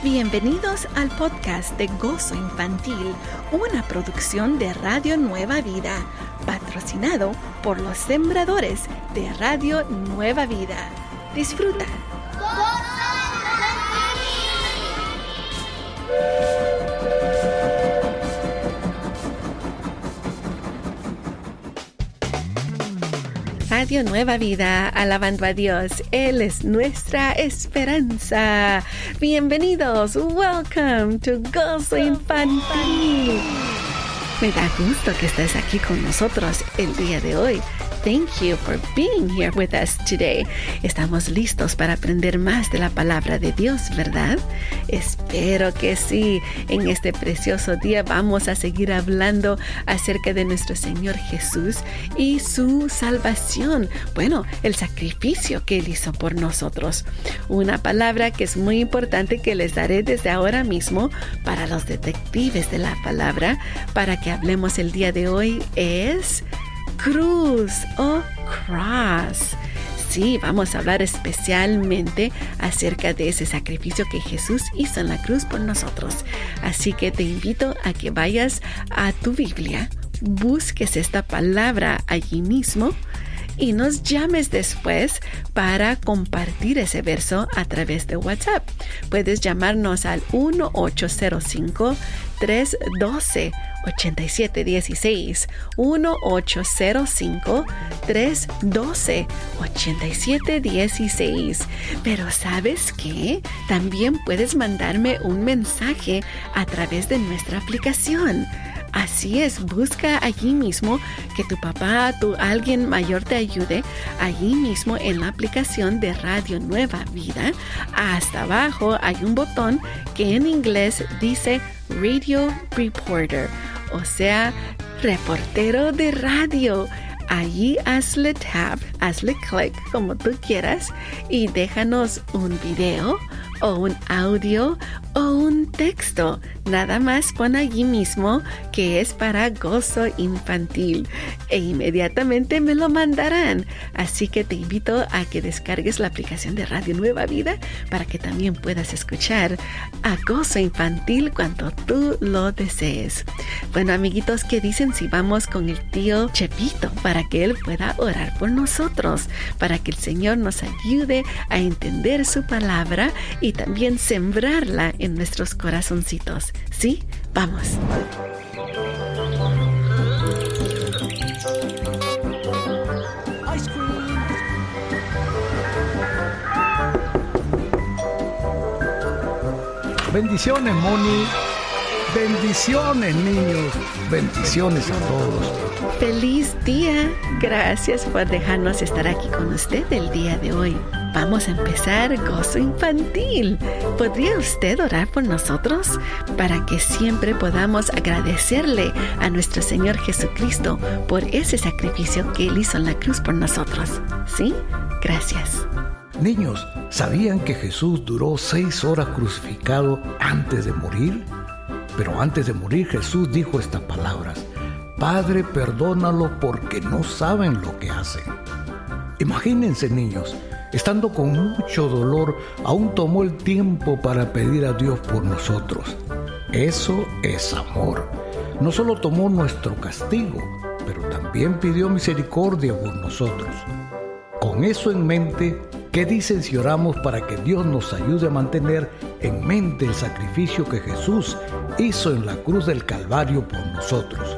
Bienvenidos al podcast de Gozo Infantil, una producción de Radio Nueva Vida, patrocinado por los sembradores de Radio Nueva Vida. Disfruta. Radio Nueva Vida, alabando a Dios. Él es nuestra esperanza. Bienvenidos. Welcome to Gozo Infantil. Me da gusto que estés aquí con nosotros el día de hoy. Thank you for being here with us today. Estamos listos para aprender más de la palabra de Dios, ¿verdad? Espero que sí. En este precioso día vamos a seguir hablando acerca de nuestro Señor Jesús y su salvación. Bueno, el sacrificio que Él hizo por nosotros. Una palabra que es muy importante que les daré desde ahora mismo para los detectives de la palabra, para que hablemos el día de hoy es cruz o cross. Sí, vamos a hablar especialmente acerca de ese sacrificio que Jesús hizo en la cruz por nosotros. Así que te invito a que vayas a tu Biblia, busques esta palabra allí mismo y nos llames después para compartir ese verso a través de WhatsApp. Puedes llamarnos al 1-805-312-8716, 1-805-312-8716. Pero ¿sabes qué? También puedes mandarme un mensaje a través de nuestra aplicación. Así es, busca allí mismo que tu papá, alguien mayor te ayude, allí mismo en la aplicación de Radio Nueva Vida. Hasta abajo hay un botón que en inglés dice Radio Reporter, o sea, reportero de radio. Allí hazle tap, hazle clic como tú quieras y déjanos un video o un audio o un texto. Nada más pon allí mismo que es para Gozo Infantil e inmediatamente me lo mandarán. Así que te invito a que descargues la aplicación de Radio Nueva Vida para que también puedas escuchar a Gozo Infantil cuando tú lo desees. Bueno, amiguitos, ¿qué dicen si vamos con el tío Chepito para que él pueda orar por nosotros, para que el Señor nos ayude a entender su palabra y también sembrarla en nuestros corazoncitos? ¿Sí? Vamos. Bendiciones, Moni. Bendiciones, niños. Bendiciones a todos. ¡Feliz día! Gracias por dejarnos estar aquí con usted el día de hoy. Vamos a empezar Gozo Infantil. ¿Podría usted orar por nosotros para que siempre podamos agradecerle a nuestro Señor Jesucristo por ese sacrificio que Él hizo en la cruz por nosotros? ¿Sí? Gracias. Niños, ¿sabían que Jesús duró 6 horas crucificado antes de morir? Pero antes de morir Jesús dijo estas palabras: Padre, perdónalo porque no saben lo que hacen. Imagínense, niños, estando con mucho dolor, aún tomó el tiempo para pedir a Dios por nosotros. Eso es amor. No solo tomó nuestro castigo, pero también pidió misericordia por nosotros. Con eso en mente, ¿qué dicen si oramos para que Dios nos ayude a mantener en mente el sacrificio que Jesús hizo en la cruz del Calvario por nosotros?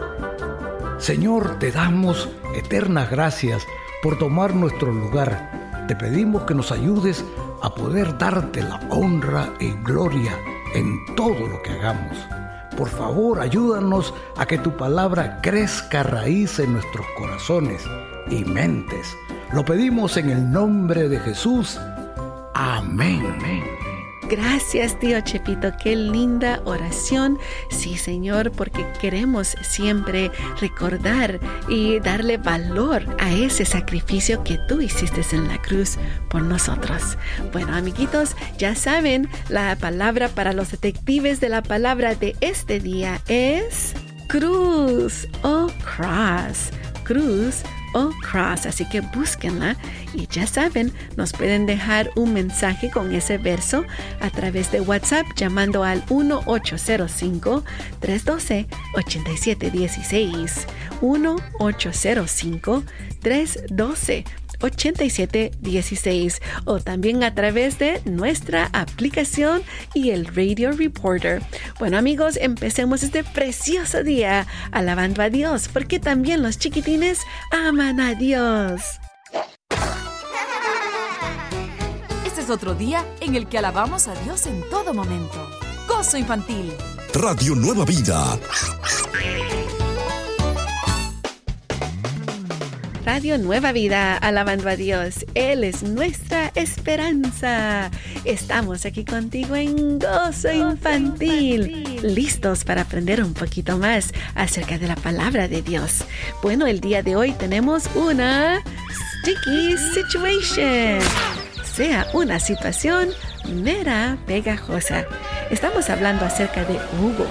Señor, te damos eternas gracias por tomar nuestro lugar. Te pedimos que nos ayudes a poder darte la honra y gloria en todo lo que hagamos. Por favor, ayúdanos a que tu palabra crezca raíz en nuestros corazones y mentes. Lo pedimos en el nombre de Jesús. Amén. Gracias, tío Chepito. Qué linda oración. Sí, Señor, porque queremos siempre recordar y darle valor a ese sacrificio que tú hiciste en la cruz por nosotros. Bueno, amiguitos, ya saben, la palabra para los detectives de la palabra de este día es cruz o cross. Cruz o cross, así que búsquenla y ya saben, nos pueden dejar un mensaje con ese verso a través de WhatsApp llamando al 1-805-312-8716, 1-805-312-8716 o también a través de nuestra aplicación y el Radio Reporter. Bueno, amigos, empecemos este precioso día alabando a Dios, porque también los chiquitines aman a Dios. Este es otro día en el que alabamos a Dios en todo momento. Gozo infantil. Radio Nueva Vida. Radio Nueva Vida, alabando a Dios. Él es nuestra esperanza. Estamos aquí contigo en Gozo Infantil, listos para aprender un poquito más acerca de la palabra de Dios. Bueno, el día de hoy tenemos una sticky situation, sea una situación mera pegajosa. Estamos hablando acerca de Hugo.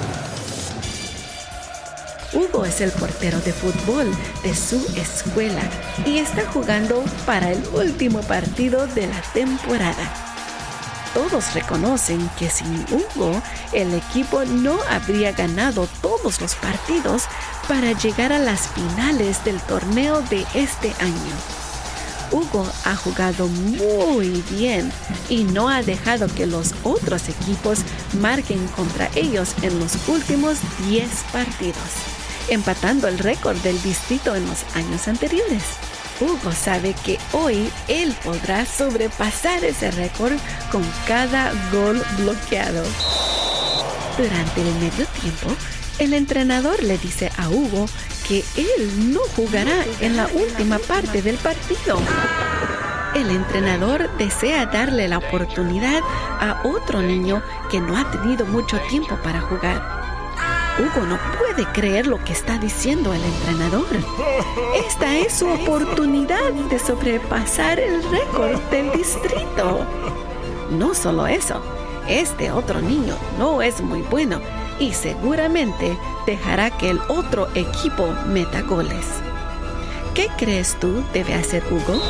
Hugo es el portero de fútbol de su escuela y está jugando para el último partido de la temporada. Todos reconocen que sin Hugo, el equipo no habría ganado todos los partidos para llegar a las finales del torneo de este año. Hugo ha jugado muy bien y no ha dejado que los otros equipos marquen contra ellos en los últimos 10 partidos, empatando el récord del distrito en los años anteriores. Hugo sabe que hoy él podrá sobrepasar ese récord con cada gol bloqueado. Durante el medio tiempo, el entrenador le dice a Hugo que él no jugará en la última parte del partido. El entrenador desea darle la oportunidad a otro niño que no ha tenido mucho tiempo para jugar. Hugo no puede creer lo que está diciendo el entrenador. Esta es su oportunidad de sobrepasar el récord del distrito. No solo eso, este otro niño no es muy bueno y seguramente dejará que el otro equipo meta goles. ¿Qué crees tú debe hacer Hugo?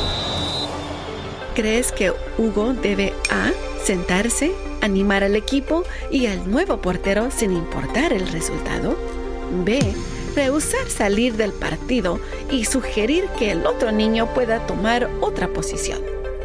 ¿Crees que Hugo debe A, sentarse, animar al equipo y al nuevo portero sin importar el resultado? B, rehusar salir del partido y sugerir que el otro niño pueda tomar otra posición?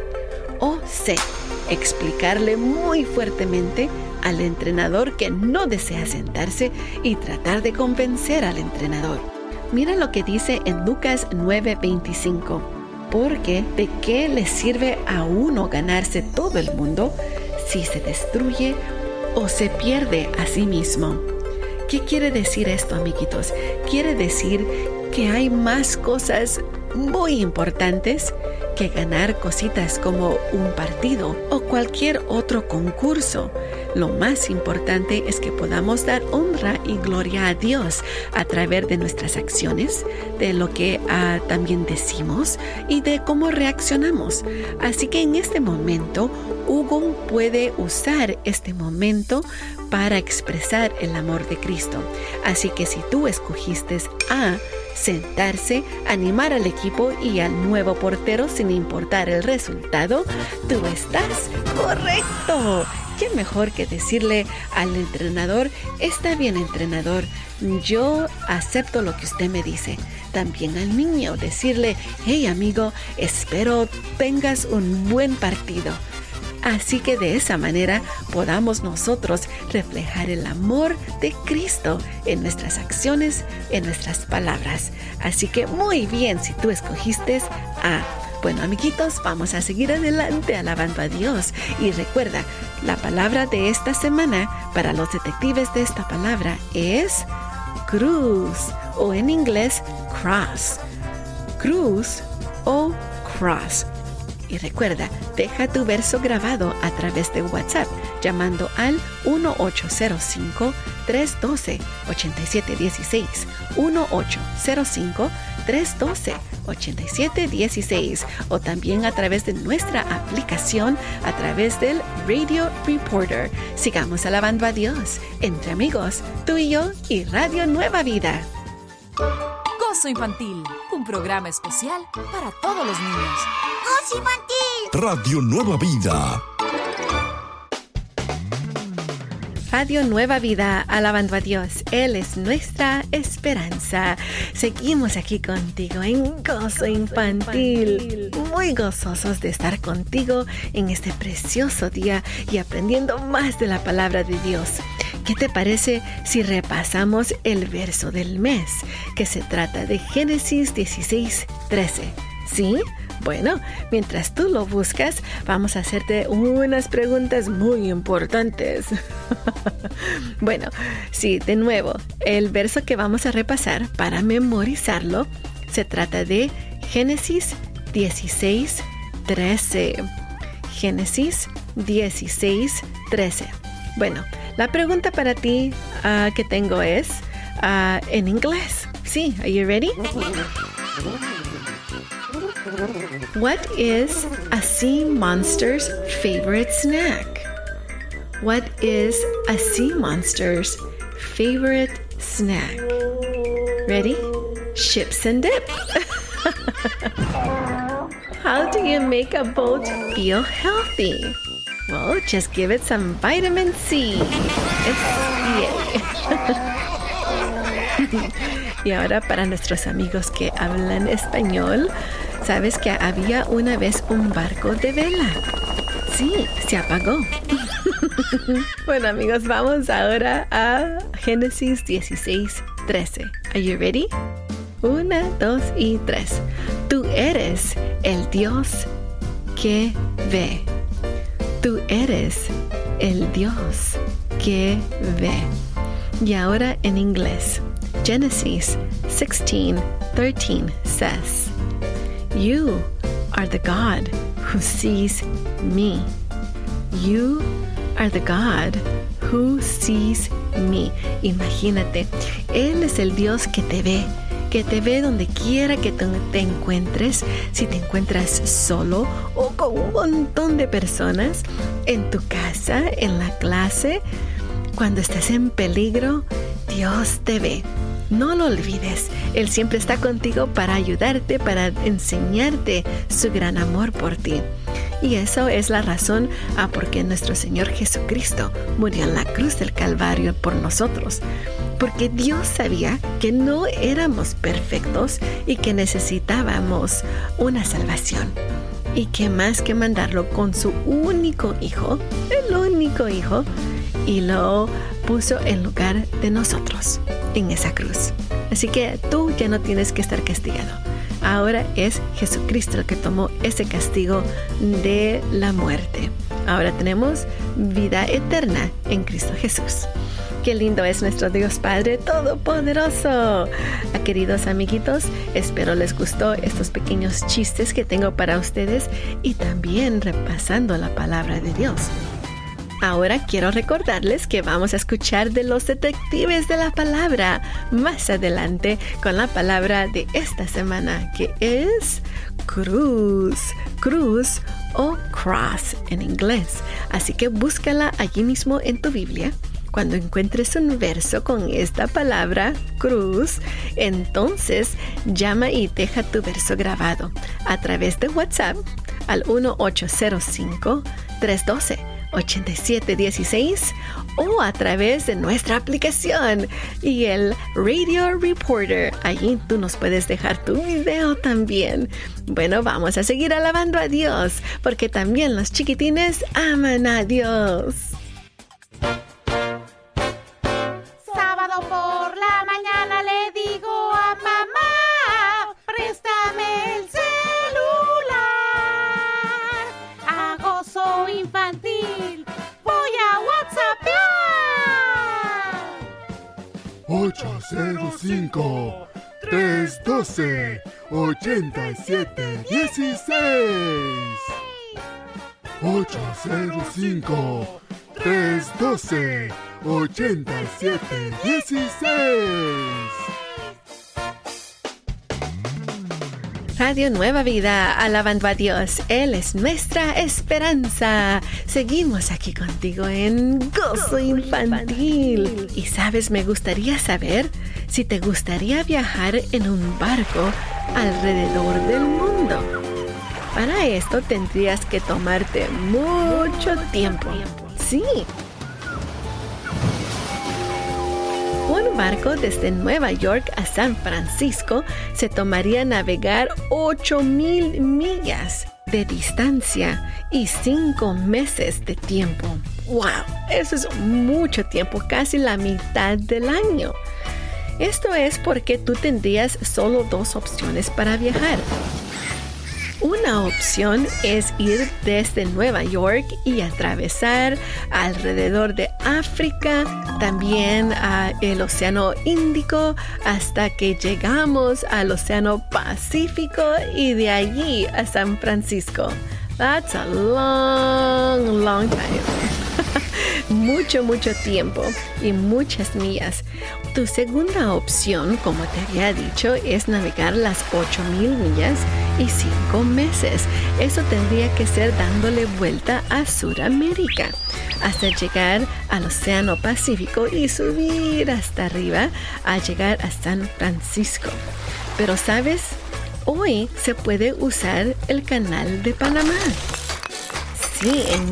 O C, explicarle muy fuertemente al entrenador que no desea sentarse y tratar de convencer al entrenador. Mira lo que dice en Lucas 9:25. Porque ¿de qué le sirve a uno ganarse todo el mundo si se destruye o se pierde a sí mismo? ¿Qué quiere decir esto, amiguitos? Quiere decir que hay más cosas muy importantes que ganar cositas como un partido o cualquier otro concurso. Lo más importante es que podamos dar honra y gloria a Dios a través de nuestras acciones, de lo que también decimos y de cómo reaccionamos. Así que en este momento, Hugo puede usar este momento para expresar el amor de Cristo. Así que si tú escogiste A, sentarse, animar al equipo y al nuevo portero sin importar el resultado, tú estás correcto. ¿Qué mejor que decirle al entrenador: está bien, entrenador, yo acepto lo que usted me dice? También al niño decirle: hey amigo, espero tengas un buen partido. Así que de esa manera podamos nosotros reflejar el amor de Cristo en nuestras acciones, en nuestras palabras. Así que muy bien si tú escogiste A. Bueno, amiguitos, vamos a seguir adelante alabando a Dios. Y recuerda, la palabra de esta semana para los detectives de esta palabra es cruz, o en inglés cross. Cruz o cross. Y recuerda, deja tu verso grabado a través de WhatsApp llamando al 1-805-312-8716, 1-805-312-8716, o también a través de nuestra aplicación a través del Radio Reporter. Sigamos alabando a Dios entre amigos, tú y yo y Radio Nueva Vida. Gozo Infantil, un programa especial para todos los niños. ¡Gozo Infantil! Radio Nueva Vida. Radio Nueva Vida, alabando a Dios. Él es nuestra esperanza. Seguimos aquí contigo en Gozo Infantil. Muy gozosos de estar contigo en este precioso día y aprendiendo más de la palabra de Dios. ¿Qué te parece si repasamos el verso del mes, que se trata de Génesis 16:13? ¿Sí? Bueno, mientras tú lo buscas, vamos a hacerte unas preguntas muy importantes. Bueno, sí, de nuevo, el verso que vamos a repasar para memorizarlo se trata de Génesis 16:13. Génesis 16:13. Bueno, la pregunta para ti que tengo es en inglés. Sí, are you ready? What is a sea monster's favorite snack? What is a sea monster's favorite snack? Ready? Chips and dip. How do you make a boat feel healthy? Well, just give it some vitamin C. Y ahora para nuestros amigos que hablan español, ¿sabes que había una vez un barco de vela? Sí, se apagó. Bueno, amigos, vamos ahora a Génesis 16:13. Are you ready? 1, 2 y 3. Tú eres el Dios que ve. Tú eres el Dios que ve. Y ahora en inglés. Genesis 16:13 says, You are the God who sees me. You are the God who sees me. Imagínate, Él es el Dios que te ve donde quiera que te encuentres, si te encuentras solo o con un montón de personas, en tu casa, en la clase, cuando estás en peligro, Dios te ve. No lo olvides, Él siempre está contigo para ayudarte, para enseñarte su gran amor por ti. Y eso es la razón por qué nuestro Señor Jesucristo murió en la cruz del Calvario por nosotros. Porque Dios sabía que no éramos perfectos y que necesitábamos una salvación. Y que más que mandarlo con su único hijo, el único hijo, y lo puso en lugar de nosotros en esa cruz. Así que tú ya no tienes que estar castigado. Ahora es Jesucristo el que tomó ese castigo de la muerte. Ahora tenemos vida eterna en Cristo Jesús. Qué lindo es nuestro Dios Padre Todopoderoso. Queridos amiguitos, espero les gustó estos pequeños chistes que tengo para ustedes y también repasando la palabra de Dios. Ahora quiero recordarles que vamos a escuchar de los detectives de la palabra más adelante con la palabra de esta semana, que es cruz. Cruz o cross en inglés. Así que búscala allí mismo en tu Biblia. Cuando encuentres un verso con esta palabra, cruz, entonces llama y deja tu verso grabado a través de WhatsApp al 1-805-312-8716 o a través de nuestra aplicación y el Radio Reporter. Allí tú nos puedes dejar tu video también. Bueno, vamos a seguir alabando a Dios, porque también los chiquitines aman a Dios. Sábado por la mañana le digo a mamá, préstame el celular. A Gozo Infantil voy a WhatsAppear. 805-312-8716. 805-312-8716. Radio Nueva Vida, alabando a Dios. Él es nuestra esperanza. Seguimos aquí contigo en Gozo Infantil. Y sabes, me gustaría saber si te gustaría viajar en un barco alrededor del mundo. Para esto tendrías que tomarte mucho tiempo. Sí. Un barco desde Nueva York a San Francisco se tomaría navegar 8,000 millas de distancia y 5 meses de tiempo. ¡Wow! Eso es mucho tiempo, casi la mitad del año. Esto es porque tú tendrías solo 2 opciones para viajar. Una opción es ir desde Nueva York y atravesar alrededor de África, también el Océano Índico, hasta que llegamos al Océano Pacífico y de allí a San Francisco. That's a long, long time. Mucho tiempo y muchas millas. Tu segunda opción, como te había dicho, es navegar las 8,000 millas y 5 meses. Eso tendría que ser dándole vuelta a Sudamérica hasta llegar al Océano Pacífico y subir hasta arriba a llegar a San Francisco. Pero ¿sabes? Hoy se puede usar el Canal de Panamá. Sí, en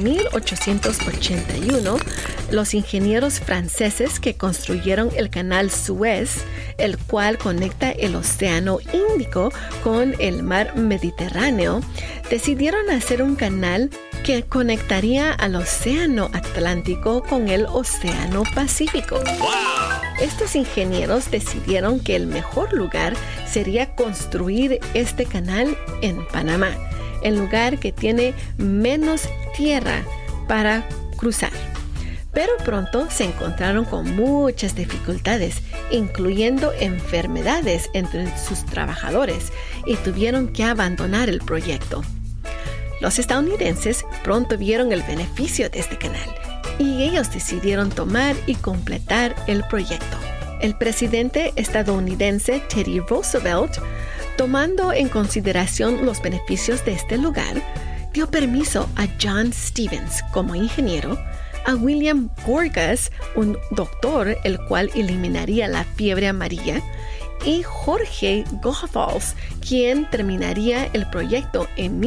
1881, los ingenieros franceses que construyeron el canal Suez, el cual conecta el Océano Índico con el mar Mediterráneo, decidieron hacer un canal que conectaría al Océano Atlántico con el Océano Pacífico. Estos ingenieros decidieron que el mejor lugar sería construir este canal en Panamá, el lugar que tiene menos tierra para cruzar. Pero pronto se encontraron con muchas dificultades, incluyendo enfermedades entre sus trabajadores, y tuvieron que abandonar el proyecto. Los estadounidenses pronto vieron el beneficio de este canal y ellos decidieron tomar y completar el proyecto. El presidente estadounidense Teddy Roosevelt, tomando en consideración los beneficios de este lugar, dio permiso a John Stevens como ingeniero, a William Gorgas, un doctor el cual eliminaría la fiebre amarilla, y Jorge Goethals, quien terminaría el proyecto en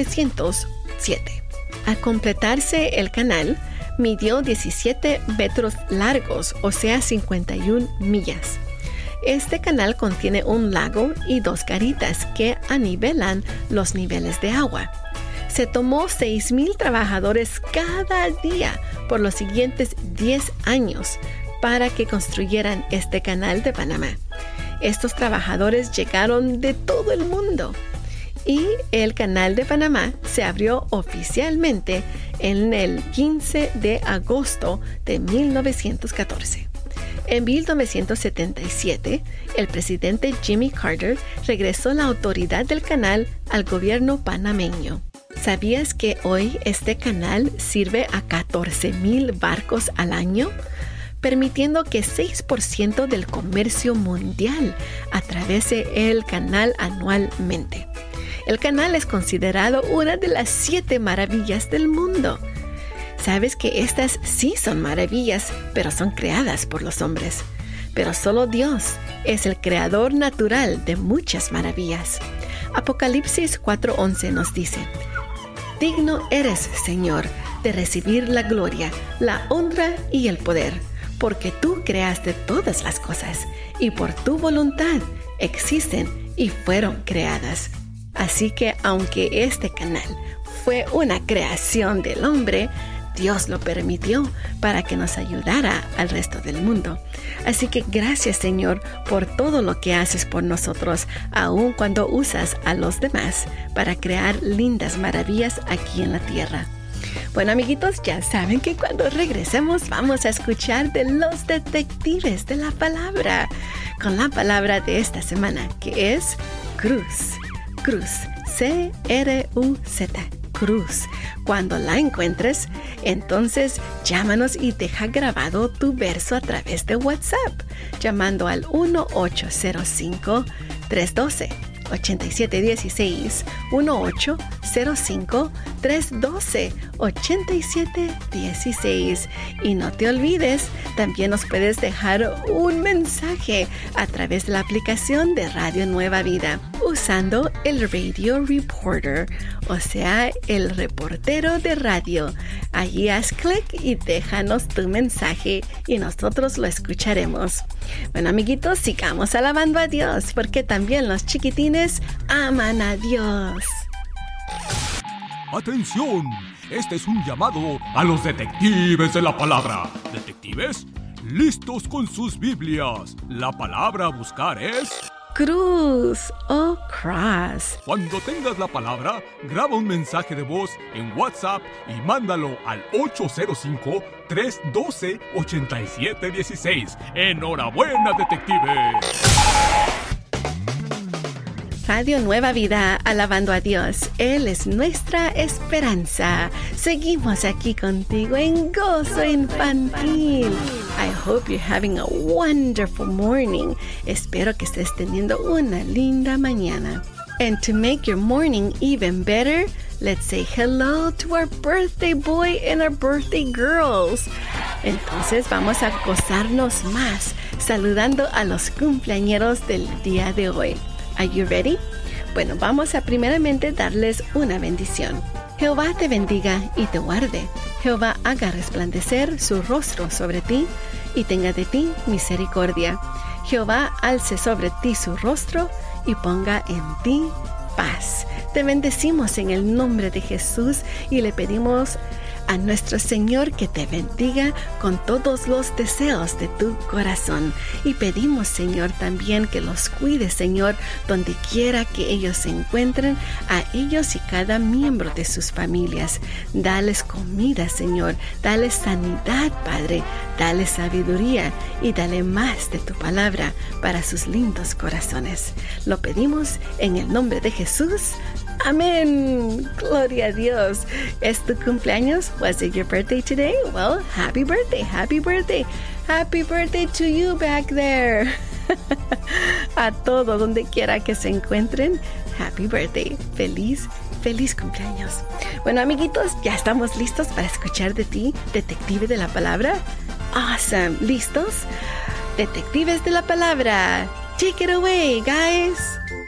1907. Al completarse el canal, midió 17 metros largos, o sea 51 millas. Este canal contiene un lago y 2 garitas que anivelan los niveles de agua. Se tomó 6,000 trabajadores cada día por los siguientes 10 años para que construyeran este canal de Panamá. Estos trabajadores llegaron de todo el mundo y el canal de Panamá se abrió oficialmente en el 15 de agosto de 1914. En 1977, el presidente Jimmy Carter regresó la autoridad del canal al gobierno panameño. ¿Sabías que hoy este canal sirve a 14,000 barcos al año? Permitiendo que 6% del comercio mundial atraviese el canal anualmente. El canal es considerado una de las 7 maravillas del mundo. Sabes que estas sí son maravillas, pero son creadas por los hombres. Pero solo Dios es el creador natural de muchas maravillas. Apocalipsis 4:11 nos dice: Digno eres, Señor, de recibir la gloria, la honra y el poder, porque tú creaste todas las cosas, y por tu voluntad existen y fueron creadas. Así que aunque este canal fue una creación del hombre, Dios lo permitió para que nos ayudara al resto del mundo. Así que gracias, Señor, por todo lo que haces por nosotros, aun cuando usas a los demás para crear lindas maravillas aquí en la tierra. Bueno, amiguitos, ya saben que cuando regresemos vamos a escuchar de los detectives de la palabra, con la palabra de esta semana, que es cruz. Cruz, C-R-U-Z, cruz. Cuando la encuentres, entonces llámanos y deja grabado tu verso a través de WhatsApp, llamando al 1-805-312 8716, 1805-312-8716. Y no te olvides, también nos puedes dejar un mensaje a través de la aplicación de Radio Nueva Vida usando el Radio Reporter, o sea, el reportero de radio. Allí haz clic y déjanos tu mensaje y nosotros lo escucharemos. Bueno, amiguitos, sigamos alabando a Dios, porque también los chiquitines aman a Dios. ¡Atención! Este es un llamado a los detectives de la palabra. ¿Detectives? ¡Listos con sus Biblias! La palabra a buscar es... cruz o cross. Cuando tengas la palabra, graba un mensaje de voz en WhatsApp y mándalo al 805-312-8716. ¡Enhorabuena, detectives! Radio Nueva Vida, alabando a Dios. Él es nuestra esperanza. Seguimos aquí contigo en Gozo Infantil. I hope you're having a wonderful morning. Espero que estés teniendo una linda mañana. And to make your morning even better, let's say hello to our birthday boy and our birthday girls. Entonces vamos a gozarnos más saludando a los cumpleañeros del día de hoy. Are you ready? Bueno, vamos a primeramente darles una bendición. Jehová te bendiga y te guarde. Jehová haga resplandecer su rostro sobre ti y tenga de ti misericordia. Jehová alce sobre ti su rostro y ponga en ti paz. Te bendecimos en el nombre de Jesús y le pedimos a nuestro Señor que te bendiga con todos los deseos de tu corazón. Y pedimos, Señor, también que los cuides, Señor, donde quiera que ellos se encuentren, a ellos y cada miembro de sus familias. Dales comida, Señor. Dale sanidad, Padre. Dale sabiduría y dale más de tu palabra para sus lindos corazones. Lo pedimos en el nombre de Jesús. Amén. Gloria a Dios. ¿Es tu cumpleaños? Was it your birthday today? Well, happy birthday, happy birthday. Happy birthday to you back there. A todo donde quiera que se encuentren, happy birthday. Feliz cumpleaños. Bueno, amiguitos, ya estamos listos para escuchar de ti, detective de la palabra. Awesome. ¿Listos? Detectives de la palabra. Take it away, guys.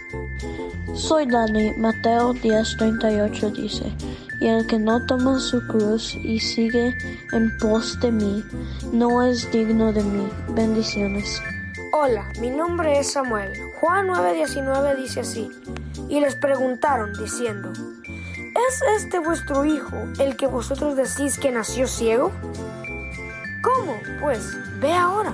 Soy Dani. Mateo 10:38 dice: y el que no toma su cruz y sigue en pos de mí, no es digno de mí. Bendiciones. Hola, mi nombre es Samuel. Juan 9:19 dice así: y les preguntaron diciendo: ¿es este vuestro hijo, el que vosotros decís que nació ciego? ¿Cómo? Pues, ve ahora.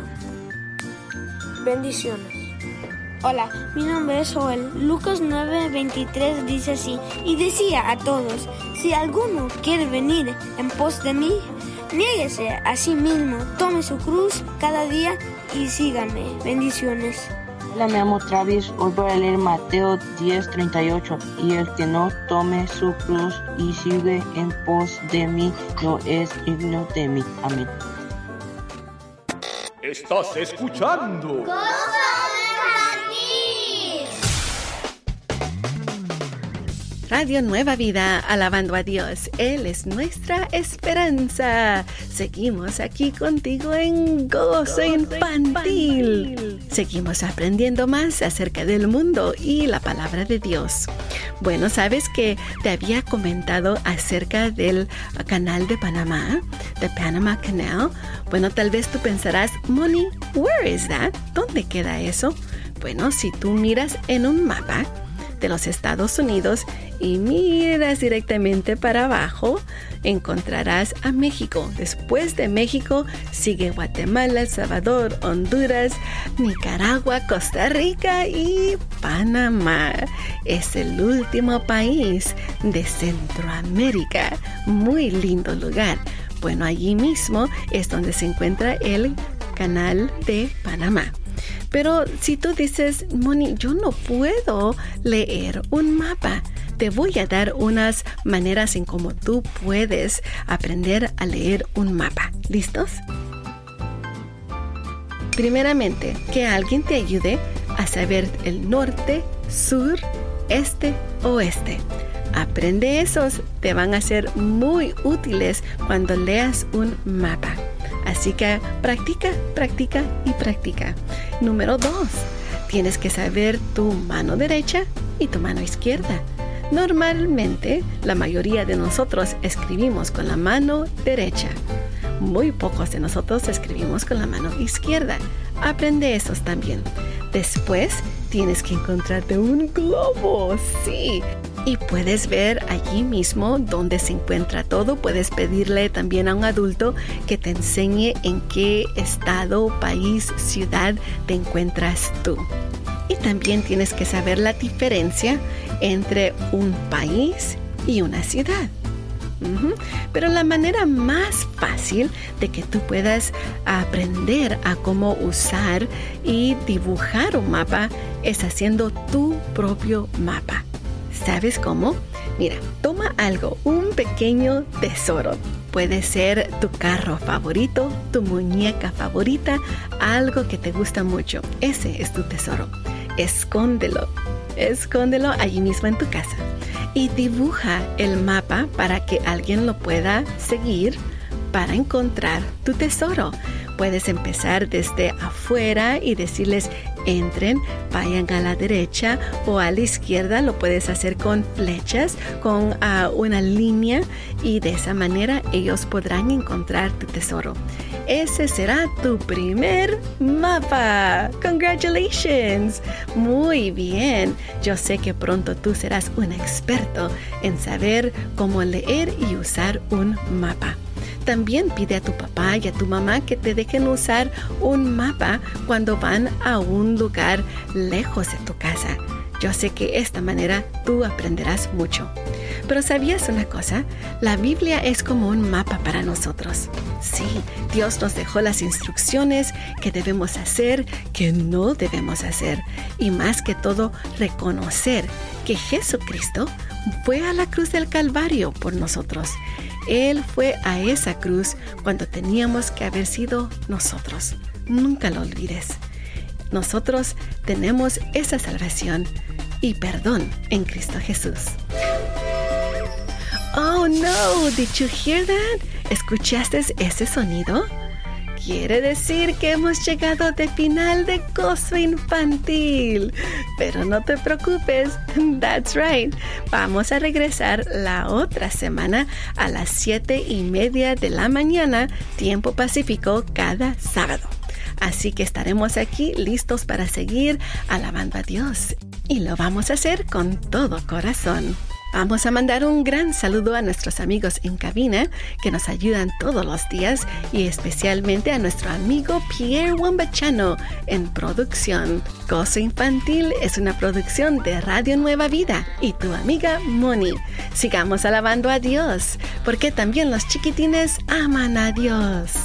Bendiciones. Hola, mi nombre es Joel. Lucas 9:23 dice así: y decía a todos: si alguno quiere venir en pos de mí, niéguese a sí mismo, tome su cruz cada día y sígame. Bendiciones. Hola, me llamo Travis. Hoy voy a leer Mateo 10:38. Y el que no tome su cruz y sigue en pos de mí, no es digno de mí. Amén. Estás escuchando Radio Nueva Vida, alabando a Dios. Él es nuestra esperanza. Seguimos aquí contigo en Gozo Infantil. Seguimos aprendiendo más acerca del mundo y la palabra de Dios. Bueno, ¿sabes que te había comentado acerca del canal de Panamá? The Panama Canal. Bueno, tal vez tú pensarás: Moni, where is that? ¿Dónde queda eso? Bueno, si tú miras en un mapa de los Estados Unidos y miras directamente para abajo, encontrarás a México. Después de México sigue Guatemala, El Salvador, Honduras, Nicaragua, Costa Rica y Panamá. Es el último país de Centroamérica. Muy lindo lugar. Bueno, allí mismo es donde se encuentra el canal de Panamá. Pero si tú dices: Moni, yo no puedo leer un mapa, te voy a dar unas maneras en cómo tú puedes aprender a leer un mapa. ¿Listos? Primeramente, que alguien te ayude a saber el norte, sur, este, oeste. Aprende esos, te van a ser muy útiles cuando leas un mapa. Así que practica, practica y practica. Número 2, tienes que saber tu mano derecha y tu mano izquierda. Normalmente, la mayoría de nosotros escribimos con la mano derecha. Muy pocos de nosotros escribimos con la mano izquierda. Aprende esos también. Después, tienes que encontrarte un globo, sí. Y puedes ver allí mismo donde se encuentra todo. Puedes pedirle también a un adulto que te enseñe en qué estado, país, ciudad te encuentras tú. Y también tienes que saber la diferencia entre un país y una ciudad. Pero la manera más fácil de que tú puedas aprender a cómo usar y dibujar un mapa es haciendo tu propio mapa. ¿Sabes cómo? Mira, toma algo, un pequeño tesoro. Puede ser tu carro favorito, tu muñeca favorita, algo que te gusta mucho. Ese es tu tesoro. Escóndelo allí mismo en tu casa. Y dibuja el mapa para que alguien lo pueda seguir para encontrar tu tesoro. Puedes empezar desde afuera y decirles, entren, vayan a la derecha o a la izquierda. Lo puedes hacer con flechas, con una línea, y de esa manera ellos podrán encontrar tu tesoro. Ese será tu primer mapa. ¡Congratulations! Muy bien. Yo sé que pronto tú serás un experto en saber cómo leer y usar un mapa. También pide a tu papá y a tu mamá que te dejen usar un mapa cuando van a un lugar lejos de tu casa. Yo sé que de esta manera tú aprenderás mucho. Pero ¿sabías una cosa? La Biblia es como un mapa para nosotros. Sí, Dios nos dejó las instrucciones que debemos hacer, que no debemos hacer. Y más que todo, reconocer que Jesucristo fue a la cruz del Calvario por nosotros. Él fue a esa cruz cuando teníamos que haber sido nosotros. Nunca lo olvides. Nosotros tenemos esa salvación y perdón en Cristo Jesús. Oh no, did you hear that? ¿Escuchaste ese sonido? Quiere decir que hemos llegado al final de Gozo Infantil. Pero no te preocupes, that's right. Vamos a regresar la otra semana a las 7:30 de la mañana, tiempo pacífico, cada sábado. Así que estaremos aquí listos para seguir alabando a Dios. Y lo vamos a hacer con todo corazón. Vamos a mandar un gran saludo a nuestros amigos en cabina que nos ayudan todos los días, y especialmente a nuestro amigo Pierre Wambachano en producción. Gozo Infantil es una producción de Radio Nueva Vida y tu amiga Moni. Sigamos alabando a Dios, porque también los chiquitines aman a Dios.